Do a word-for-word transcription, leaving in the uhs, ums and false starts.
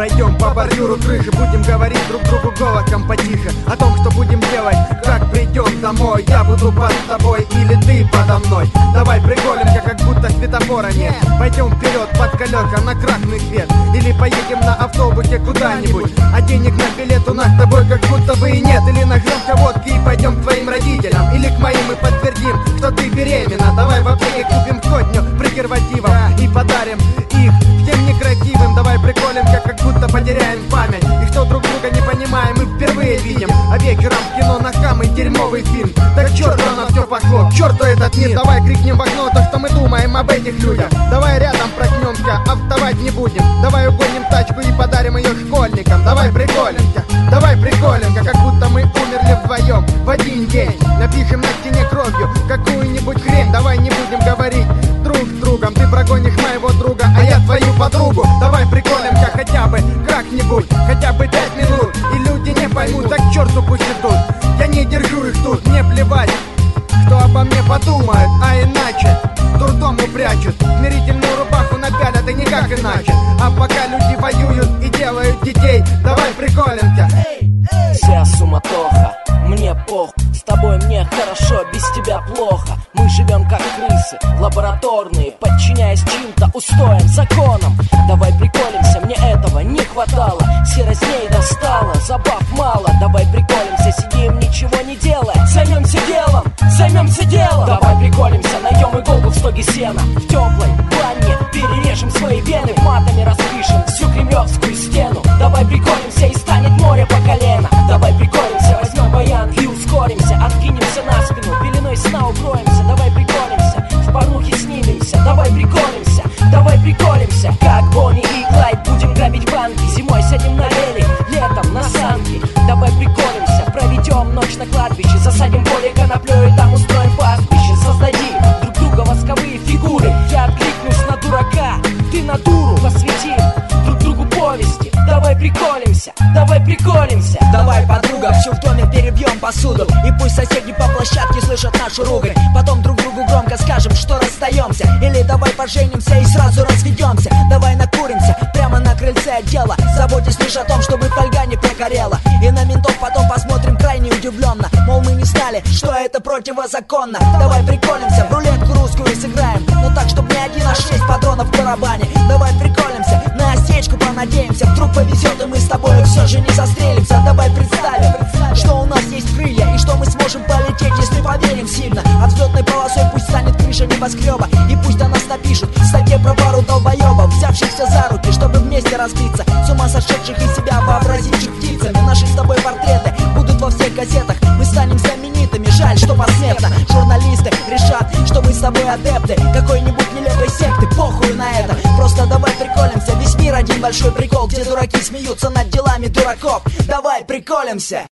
Пройдем по бордюру крыши, будем говорить друг другу голосом потише о том, что будем делать, как придем домой. Я буду под тобой или ты подо мной. Давай приколемся, как будто светофора нет. Пойдем вперед под колеса на красный свет. Или поедем на автобусе куда-нибудь, а денег на билет у нас с тобой как будто бы и нет. Или нагнемся водки и пойдем к твоим родителям, или к моим и подтвердим, что ты беременна. Давай в аптеке купим сотню презервативов и подарим их всем некрасивым. Давай приколемся, как будто потеряем память, и что друг друга не понимаем и впервые видим. А вечером в кино на самый дерьмовый фильм. Да к черту оно все пошло, к черту этот мир. Давай крикнем в окно то, что мы думаем об этих людях. Давай рядом проснемся, а вставать не будем. Давай угоним тачку и подарим ее школьникам. Давай приколемся, давай приколемся, как будто мы умерли вдвоем в один день. Напишем на стене кровью какую-нибудь хрень. Давай не будем говорить друг с другом. Ты прогонишь моего друга, а я твою подругу. Давай приколемся хотя бы как-нибудь, хотя бы пять минут, и люди не поймут, так к черту пусть идут. Я не держу их тут, мне плевать, что обо мне подумают, а иначе дурдому прячут, смирительную рубаху напялят, и никак иначе. А пока люди воюют и делают детей, давай приколемся. Вся суматоха, мне похуй, с тобой мне хорошо, без тебя плохо. Мы живем как крысы, лабораторные, подчиняясь чьим-то устоям, законам. Давай приколемся, мне этого не хватало. Серозней достало, забав мало. Давай приколемся, сидим, ничего не делая. Займемся делом, займемся делом. Давай приколемся, найдем иголку в стоге сена. В теплой ванне перережем свои вены, матами распишем всю кремлевскую стену. Давай приколемся, и станет море по колено. Давай приколемся, возьмем баян и ускоримся. Откинемся на спину, пеленой сна укроемся. Давай приколемся, в порнухе снимемся. Давай приколемся, давай приколемся. Как Бонни и Клайд будем грабить банки. Зимой сядем на велик, летом на санки. Давай приколемся, проведем ночь на кладбище. Засадим поле коноплёй и там устроим пастбище. Создадим друг друга восковые фигуры. Я откликнусь на дурака, ты на дуру. Посвятим друг другу повести. Давай приколемся, давай приколемся. Давай, подруга, всю в доме перебьем посуду, и пусть соседи по площадке слышат нашу ругань. Потом друг другу громко скажем, что расстаемся. Или давай поженимся и сразу разведемся. Давай накуримся прямо на крыльце отдела, заботясь лишь о том, чтобы фольга не прогорела. И на ментов потом посмотрим крайне удивленно, мол, мы не знали, что это противозаконно. Давай приколемся, в рулетку русскую сыграем, но так, чтобы не один, а шесть патронов в барабане. Давай приколемся, на осечку понадеемся. Вдруг повезет, и мы с тобой все же не застрелимся. Давай представим, что у нас есть крылья, и что мы сможем полететь, если поверим сильно. А взлетной полосой пусть станет крыша небоскреба, и пусть о нас напишут в статье про пару долбоебов, взявшихся за руки, чтобы вместе разбиться, с ума сошедших из себя вообразивших птицами. Наши с тобой портреты будут во всех газетах, мы станем знаменитыми. Жаль, что посмертно журналисты решат, что мы с тобой адепты какой-нибудь нелепой секты. Похуй на это, просто давай приколемся. Весь мир один большой прикол, где дураки смеются над делами дураков. Давай приколемся.